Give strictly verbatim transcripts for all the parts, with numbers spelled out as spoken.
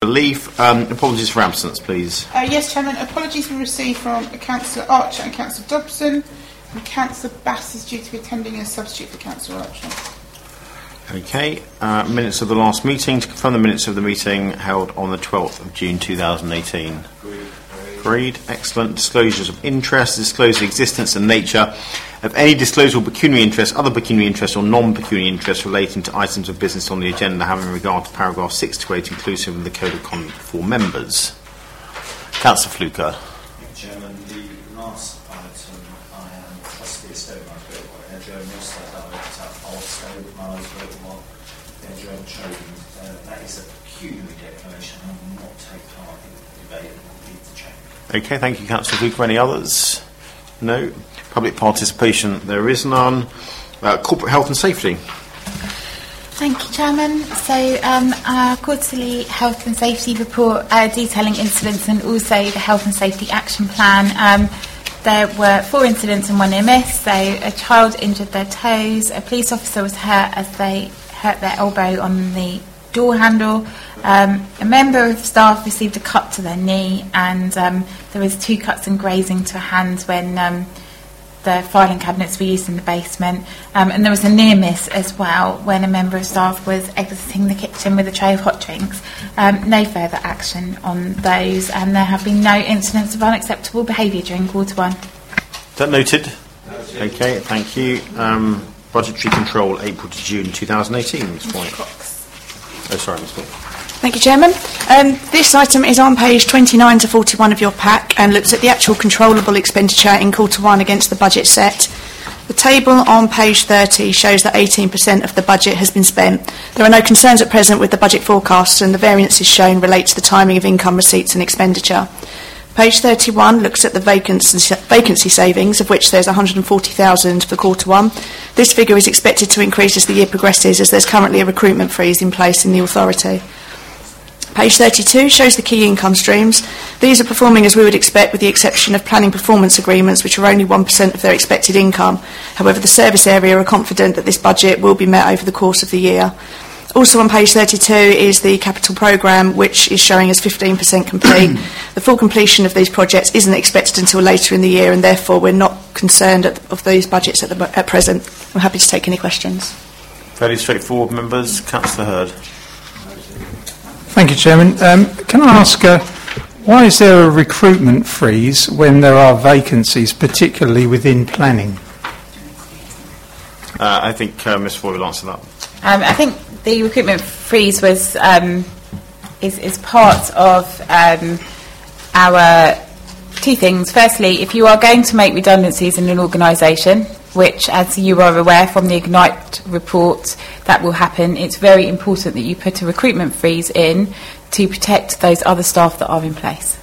Relief. Um, apologies for absence, please. Uh, yes, Chairman. Apologies were received from Councillor Archer and Councillor Dobson. And Councillor Bass is due to be attending as substitute for Councillor Archer. Okay. Uh, minutes of the last meeting. To confirm the minutes of the meeting held on the twelfth of June two thousand eighteen. Agreed. Excellent. Disclosures of interest. Disclose the existence and nature of any disclosable pecuniary interest, other pecuniary interest or non-pecuniary interest relating to items of business on the agenda having regard to paragraph six to eight inclusive of the Code of Conduct for members. Councillor Fluker. Thank you, Chairman. The last item I am trustee of Stoke Market, where Joe Moss, that I looked up old Stoke, Miles, Whitmore, Joe Trading. Uh, that is a pecuniary declaration. I will not take part in the debate and will need to check. Okay, thank you, Councillor Fluker. Any others? No. Public participation, there is none. Uh, corporate health and safety. Thank you, Chairman. So um, our quarterly health and safety report uh, detailing incidents and also the health and safety action plan. Um, there were four incidents and one near miss. So a child injured their toes, a police officer was hurt as they hurt their elbow on the door handle. Um, a member of staff received a cut to their knee, and um, there was two cuts and grazing to a hand when um, the filing cabinets were used in the basement. Um, and there was a near miss as well when a member of staff was exiting the kitchen with a tray of hot drinks. Um, no further action on those, and there have been no incidents of unacceptable behaviour during quarter one. Is that noted? Noted. Okay, thank you. Um, budgetary control, April to June two thousand eighteen. Miz Cox. Oh, sorry, Miz Cox. Thank you, Chairman. Um, this item is on page twenty-nine to forty-one of your pack and looks at the actual controllable expenditure in quarter one against the budget set. The table on page thirty shows that eighteen percent of the budget has been spent. There are no concerns at present with the budget forecasts, and the variances shown relate to the timing of income receipts and expenditure. Page thirty-one looks at the vacancy, vacancy savings, of which there's one hundred forty thousand for quarter one. This figure is expected to increase as the year progresses, as there's currently a recruitment freeze in place in the authority. Page thirty-two shows the key income streams. These are performing as we would expect, with the exception of planning performance agreements, which are only one percent of their expected income. However, the service area are confident that this budget will be met over the course of the year. Also on page thirty-two is the capital programme, which is showing as fifteen percent complete. The full completion of these projects isn't expected until later in the year, and therefore we're not concerned at, of these budgets at, the, at present. I'm happy to take any questions. Fairly straightforward, members. Councillor Hurd. Thank you, Chairman. Um, can I ask, uh, why is there a recruitment freeze when there are vacancies, particularly within planning? Uh, I think uh, Miz Foy will answer that. Um, I think the recruitment freeze was um, is, is part of um, our two things. Firstly, if you are going to make redundancies in an organisation, which, as you are aware from the Ignite report, that will happen, it's very important that you put a recruitment freeze in to protect those other staff that are in place.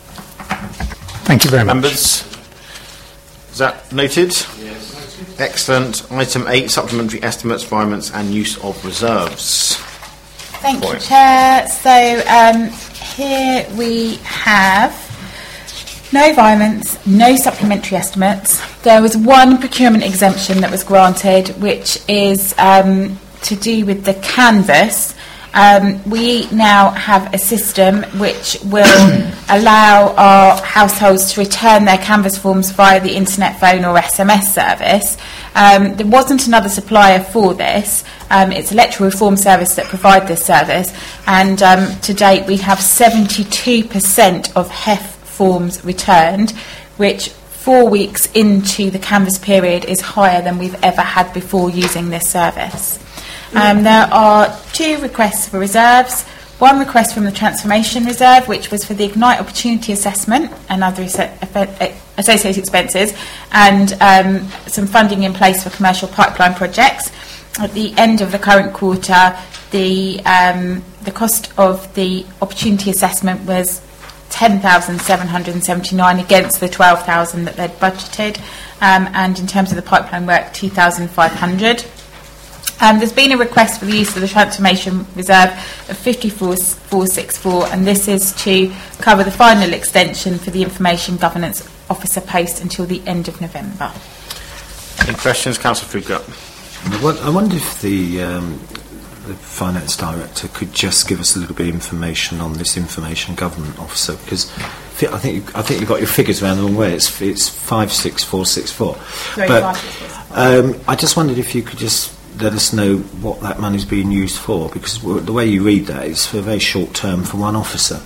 Thank you very much. Members, is that noted? Yes. Excellent. Item eight, supplementary estimates, environments and use of reserves. Thank Boy. you, Chair. So um, here we have no environments, no supplementary estimates. There was one procurement exemption that was granted, which is um, to do with the canvas. Um, we now have a system which will allow our households to return their canvas forms via the internet, phone or S M S service. Um, there wasn't another supplier for this. Um, it's Electoral Reform Service that provide this service, and um, to date we have seventy-two percent of H E F forms returned, which four weeks into the canvas period is higher than we've ever had before using this service. Um, there are two requests for reserves. One request from the Transformation Reserve, which was for the Ignite Opportunity Assessment and other associated expenses, and um, some funding in place for commercial pipeline projects. At the end of the current quarter, the um, the cost of the Opportunity Assessment was ten thousand seven hundred seventy-nine against the twelve thousand that they'd budgeted, um, and in terms of the pipeline work, two thousand five hundred. Um, there's been a request for the use of the Transformation Reserve of fifty-four thousand four hundred sixty-four, and this is to cover the final extension for the Information Governance Officer post until the end of November. Any questions, Councillor Fluker? I wonder if the um, the finance director could just give us a little bit of information on this information government officer, because I think I think you've got your figures around the wrong way. It's it's five six four six four. But um, I just wondered if you could just let us know what that money's being used for, because the way you read that is for a very short term for one officer.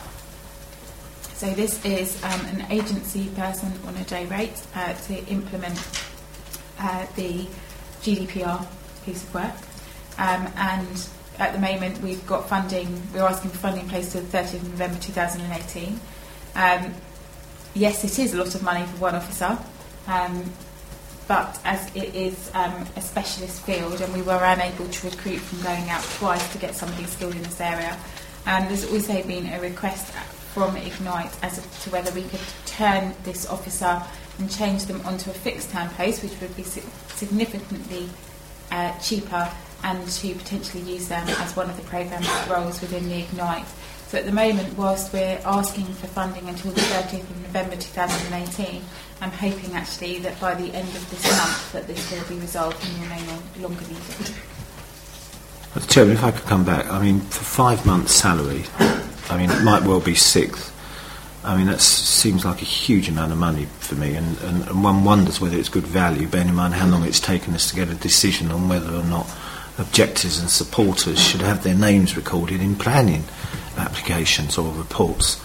So this is um, an agency person on a day rate uh, to implement uh, the G D P R piece of work. Um, and at the moment we've got funding, we're asking for funding in place to the thirtieth of November two thousand eighteen. Um, yes, it is a lot of money for one officer, um, but as it is um, a specialist field and we were unable to recruit from going out twice to get somebody skilled in this area, and there's also been a request from Ignite as to whether we could turn this officer and change them onto a fixed term post, which would be significantly uh, cheaper, and to potentially use them as one of the programme roles within the Ignite. So at the moment, whilst we're asking for funding until the thirtieth of November two thousand eighteen, I'm hoping actually that by the end of this month that this will be resolved and will no longer be needed. Well, Chairman, if I could come back, I mean, for five months' salary, I mean, it might well be sixth. I mean, that seems like a huge amount of money for me, and, and, and one wonders whether it's good value, bearing in mind how long it's taken us to get a decision on whether or not objectors and supporters should have their names recorded in planning applications or reports.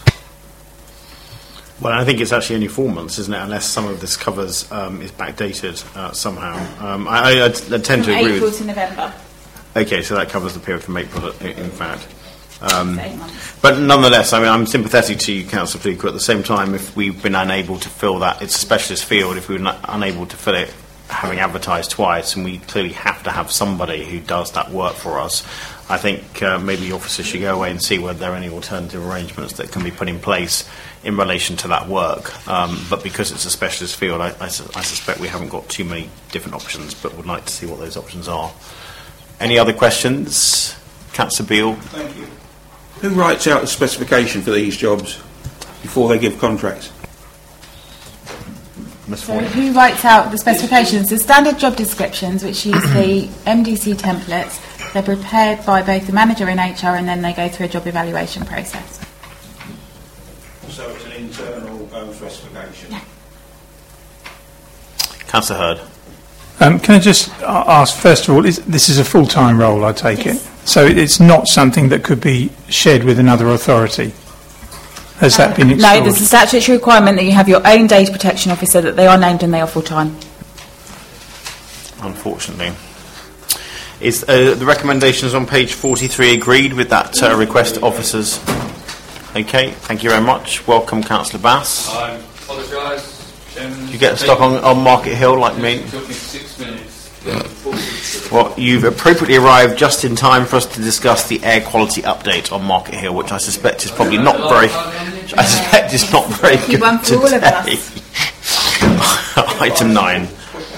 Well, I think it's actually only four months, isn't it? Unless some of this covers um, is backdated uh, somehow. Um, I, I, I tend from to agree April with. to November. Okay, so that covers the period from April, in fact. Um, Eight months. but nonetheless, I mean, I'm sympathetic to you, Councillor Fleetwood. At the same time, if we've been unable to fill that, it's a specialist field. If we were not unable to fill it, having advertised twice, and we clearly have to have somebody who does that work for us, I think uh, maybe the officers should go away and see whether there are any alternative arrangements that can be put in place in relation to that work. Um, but because it's a specialist field, I, I, su- I suspect we haven't got too many different options, but would like to see what those options are. Any other questions? Councillor Beale. Thank you. Who writes out the specification for these jobs before they give contracts? So who writes out the specifications? The standard job descriptions, which use the M D C templates, they're prepared by both the manager in H R and then they go through a job evaluation process. So it's an internal um, specification? Yeah. Councillor Hurd. Um, can I just uh, ask, first of all, is, this is a full-time role, I take Yes. it? So it's not something that could be shared with another authority? Has that been explored? No, there's a statutory requirement that you have your own data protection officer, that they are named and they are full-time. Unfortunately. Is uh, the recommendations on page forty-three agreed with that uh, request, officers? Okay, thank you very much. Welcome, Councillor Bass. I apologise, Chairman. You get stuck on, on Market Hill like me? It took me six minutes. Well, you've appropriately arrived just in time for us to discuss the air quality update on Market Hill, which I suspect is probably not very. I suspect is not very You good won for all of today. us. Item nine.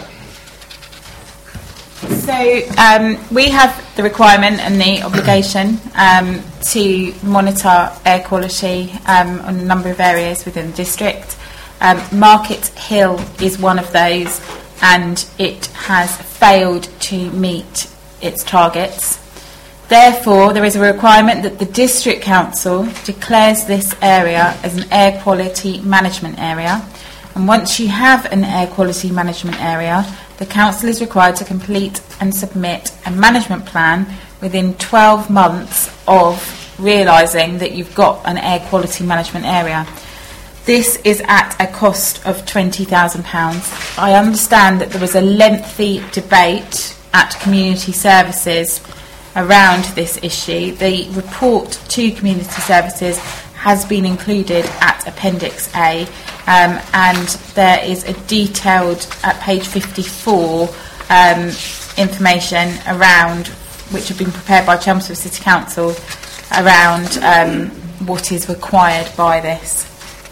So um, we have the requirement and the obligation um, to monitor air quality um, on a number of areas within the district. Um, Market Hill is one of those, and it has failed to meet its targets. Therefore, there is a requirement that the District Council declares this area as an air quality management area. And once you have an air quality management area, the Council is required to complete and submit a management plan within twelve months of realising that you've got an air quality management area. This is at a cost of twenty thousand pounds. I understand that there was a lengthy debate at Community Services around this issue. The report to Community Services has been included at Appendix A, um, and there is a detailed, at page fifty-four, um, information around, which have been prepared by Chelmsford City Council, around um, what is required by this.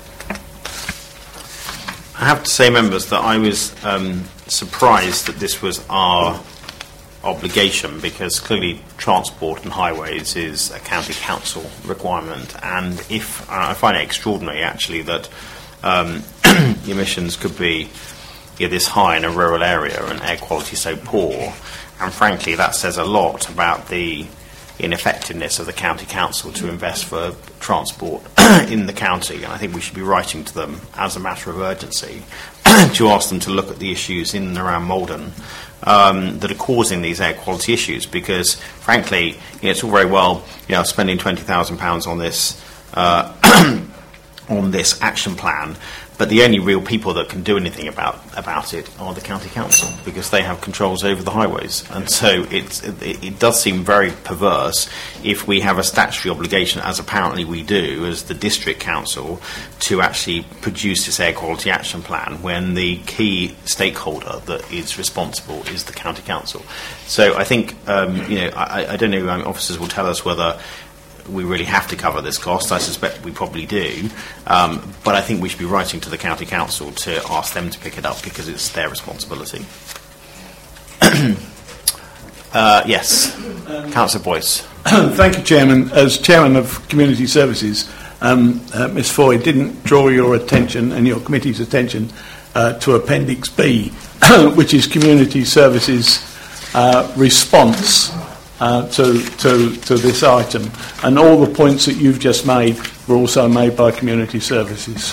I have to say, members, that I was um, surprised that this was our obligation, because clearly transport and highways is a county council requirement, and if uh, I find it extraordinary actually that um, the emissions could be yeah, this high in a rural area and air quality so poor, And frankly, that says a lot about the ineffectiveness of the county council to invest for transport in the county. And I think we should be writing to them as a matter of urgency to ask them to look at the issues in and around Malden um, that are causing these air quality issues. Because frankly, you know, it's all very well, you know, spending twenty thousand pounds on this uh, on this action plan, but the only real people that can do anything about about it are the county council, because they have controls over the highways. And so it's, it, it does seem very perverse if we have a statutory obligation, as apparently we do, as the district council, to actually produce this air quality action plan when the key stakeholder that is responsible is the county council. So I think, um, you know, I, I don't know, um, officers will tell us whether we really have to cover this cost. I suspect we probably do, um, but I think we should be writing to the county council to ask them to pick it up, because it's their responsibility. uh, yes, um, Councillor Boyce. Thank you, Chairman. As Chairman of Community Services, um, uh, Miz Foy didn't draw your attention and your committee's attention uh, to Appendix B, which is Community Services uh, response Uh, to, to, to this item, and all the points that you've just made were also made by Community Services.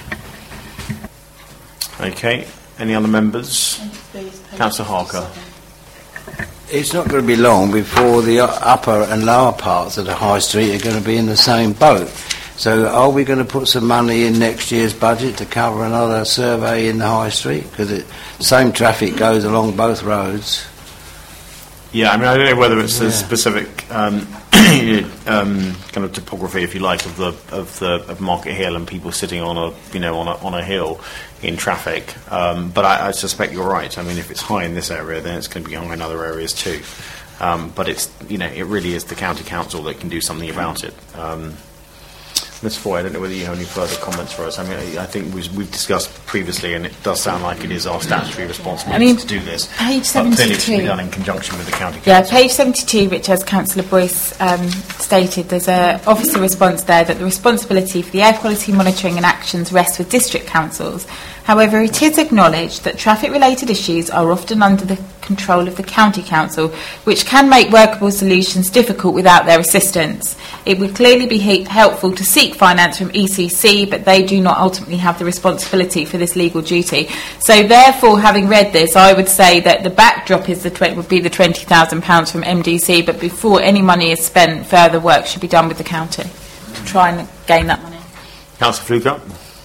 Okay, any other members? Councillor Harker. It's not going to be long before the upper and lower parts of the High Street are going to be in the same boat. So are we going to put some money in next year's budget to cover another survey in the High Street? Because the same traffic goes along both roads. Yeah, I mean, I don't know whether it's yeah. a specific um, um, kind of topography, if you like, of the of the of Market Hill and people sitting on a you know on a on a hill in traffic. Um, but I, I suspect you're right. I mean, if it's high in this area, then it's going to be high in other areas too. Um, but it's you know it really is the county council that can do something about it. Um, Miz Foy, I don't know whether you have any further comments for us. I mean, I think we've, we've discussed previously, and it does sound like it is our statutory responsibility I mean, to do this. Page But clearly it should be seventy-two. done in conjunction with the county Yeah, council. page seventy-two, which, as Councillor Boyce um, stated, there's a officer response there that the responsibility for the air quality monitoring and actions rests with district councils. However, it is acknowledged that traffic-related issues are often under the control of the county council, which can make workable solutions difficult without their assistance. It would clearly be he- helpful to seek finance from E C C, but they do not ultimately have the responsibility for this legal duty. So, therefore, having read this, I would say that the backdrop is the tw- would be the twenty thousand pounds from M D C, but before any money is spent, further work should be done with the county to try and gain that money. Councillor Fluker?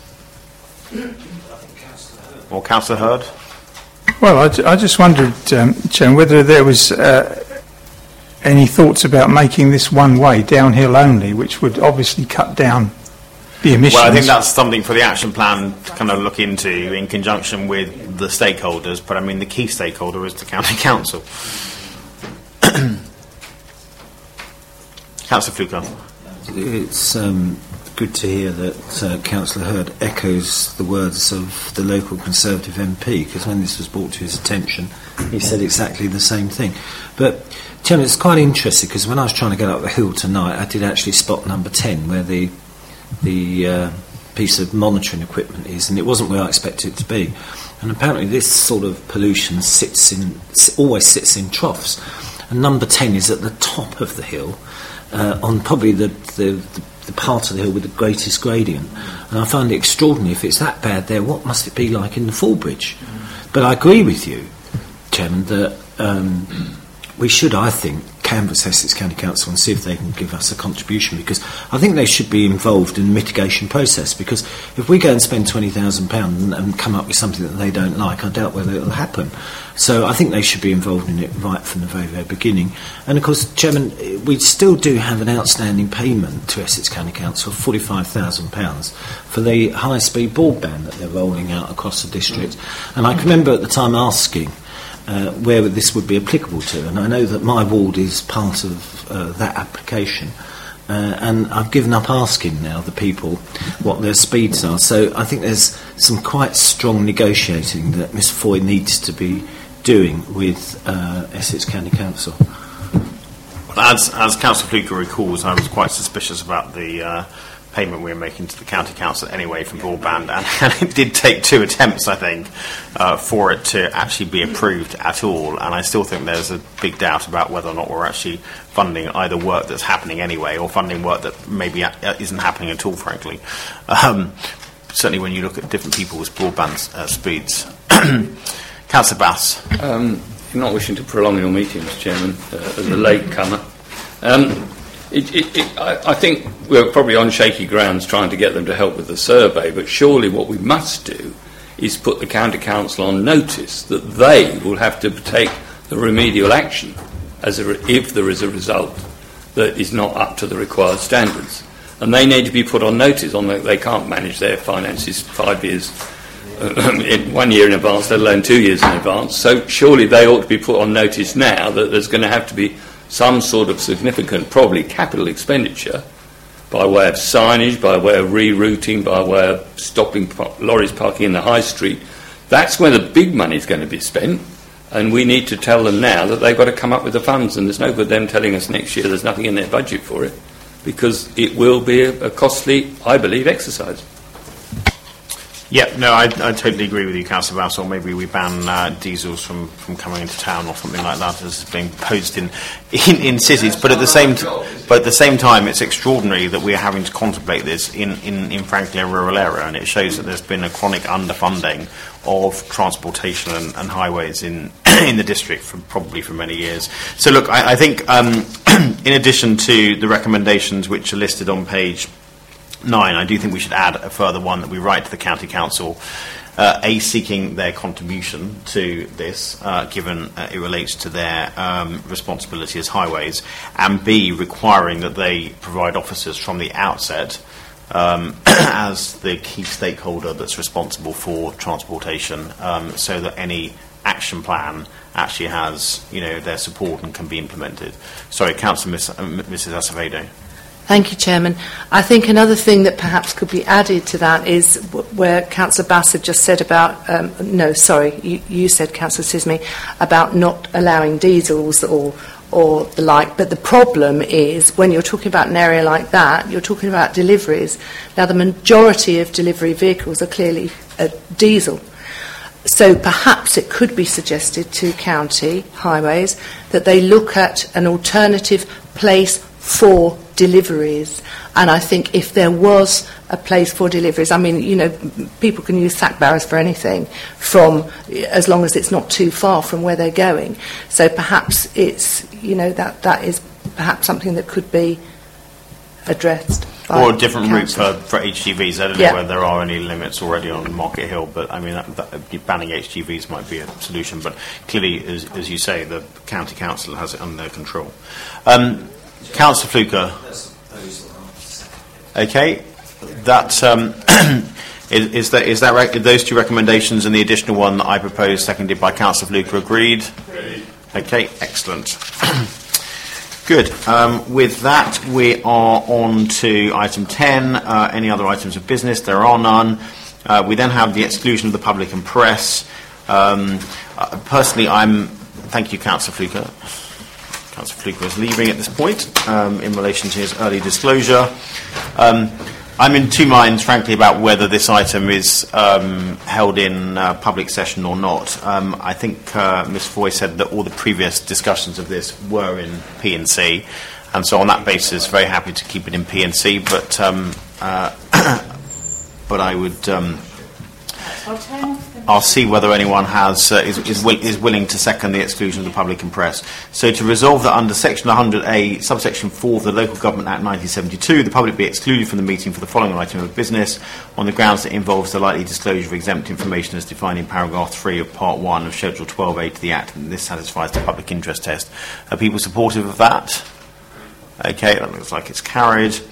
Or Councillor Hurd? Well, I, ju- I just wondered, um, Chairman, whether there was uh, any thoughts about making this one way, downhill only, which would obviously cut down the emissions. Well, I think that's something for the action plan to kind of look into in conjunction with the stakeholders, but I mean the key stakeholder is the county council. Councillor Fluker. It's um, good to hear that uh, Councillor Hurd echoes the words of the local Conservative M P, because when this was brought to his attention, he said exactly the same thing. But, Chairman, it's quite interesting, because when I was trying to get up the hill tonight, I did actually spot number ten, where the the uh, piece of monitoring equipment is, and it wasn't where I expected it to be. And apparently this sort of pollution sits in, always sits in troughs. And number ten is at the top of the hill, uh, on probably the, the, the, the part of the hill with the greatest gradient. And I find it extraordinary. If it's that bad there, what must it be like in the Fallbridge? But I agree with you, Chairman, that um, we should, I think, canvass Essex County Council and see if they can give us a contribution, because I think they should be involved in the mitigation process, because if we go and spend twenty thousand pounds and, and come up with something that they don't like, I doubt whether it will happen. So I think they should be involved in it right from the very, very beginning. And of course, Chairman, we still do have an outstanding payment to Essex County Council of forty-five thousand pounds for the high-speed broadband that they're rolling out across the district. And I can remember at the time asking Uh, where this would be applicable to, and I know that my ward is part of uh, that application, uh, and I've given up asking now the people what their speeds are. So I think there's some quite strong negotiating that Miss Foy needs to be doing with uh, Essex County Council. As, as Councillor Fluker recalls, I was quite suspicious about the uh, payment we were making to the county council anyway from broadband, and, and it did take two attempts, I think, uh, for it to actually be approved at all. And I still think there's a big doubt about whether or not we're actually funding either work that's happening anyway or funding work that maybe isn't happening at all, frankly. Um, certainly when you look at different people's broadband uh, speeds. Councillor Bass. Um, not wishing to prolong your meeting, Mister Chairman, uh, as a latecomer. Um, It, it, it, I, I think we're probably on shaky grounds trying to get them to help with the survey, but surely what we must do is put the County Council on notice that they will have to take the remedial action as a, if there is a result that is not up to the required standards. And they need to be put on notice on that they can't manage their finances five years, uh, in one year in advance, let alone two years in advance. So surely they ought to be put on notice now that there's going to have to be some sort of significant, probably capital expenditure, by way of signage, by way of rerouting, by way of stopping pa- lorries parking in the high street. That's where the big money is going to be spent, and we need to tell them now that they've got to come up with the funds, and there's no good them telling us next year there's nothing in their budget for it, because it will be a, a costly, I believe, exercise. Yeah, no, I, I totally agree with you, Councillor Bass, or maybe we ban uh, diesels from, from coming into town or something like that as being posed in, in, in cities. But at the same t- but at the same time, it's extraordinary that we're having to contemplate this in, in, in frankly a rural area, and it shows that there's been a chronic underfunding of transportation and, and highways in in the district for probably for many years. So look, I, I think um, in addition to the recommendations which are listed on page nine, I do think we should add a further one that we write to the County Council, uh, A, seeking their contribution to this, uh, given uh, it relates to their um, responsibility as highways, and B, requiring that they provide officers from the outset um, as the key stakeholder that's responsible for transportation, um, so that any action plan actually has, you know, their support and can be implemented. Sorry, Councillor Miss, uh, Missus Acevedo. Thank you, Chairman. I think another thing that perhaps could be added to that is w- where Councillor Bass had just said about, um, no, sorry, you, you said, Councillor Sismy, about not allowing diesels or or the like. But the problem is when you're talking about an area like that, you're talking about deliveries. Now, the majority of delivery vehicles are clearly uh, diesel. So perhaps it could be suggested to county highways that they look at an alternative place for deliveries. And I think if there was a place for deliveries, I mean, you know, people can use sack barrows for anything, from as long as it's not too far from where they're going. So perhaps it's, you know, that that is perhaps something that could be addressed. Or a different route for, for H G Vs. I don't know yeah. whether there are any limits already on Market Hill, but I mean, that, that, banning H G Vs might be a solution. But clearly, as, as you say, the County Council has it under their control. Um, Councillor Fluker. Okay, that um, is, is that is that rec- those two recommendations and the additional one that I proposed, seconded by Councillor Fluker, agreed? Agreed. Okay, excellent. Good. Um, with that, we are on to item ten. Uh, any other items of business? There are none. Uh, we then have the exclusion of the public and press. Um, uh, personally, I'm. Thank you, Councillor Fluker. Councillor Fluker is leaving at this point um, in relation to his early disclosure. Um, I'm in two minds, frankly, about whether this item is um, held in uh, public session or not. Um, I think uh, Miz Foy said that all the previous discussions of this were in P and C, and so on that basis, very happy to keep it in P and C. But um, uh, but I would. Um, I'll see whether anyone has uh, is, is, will, is willing to second the exclusion of the public and press. So to resolve that under Section one hundred A, subsection four of the Local Government Act nineteen seventy-two, the public be excluded from the meeting for the following item of business on the grounds that it involves the likely disclosure of exempt information as defined in paragraph three of Part one of Schedule twelve A to the Act, and this satisfies the public interest test. Are people supportive of that? Okay, that looks like it's carried.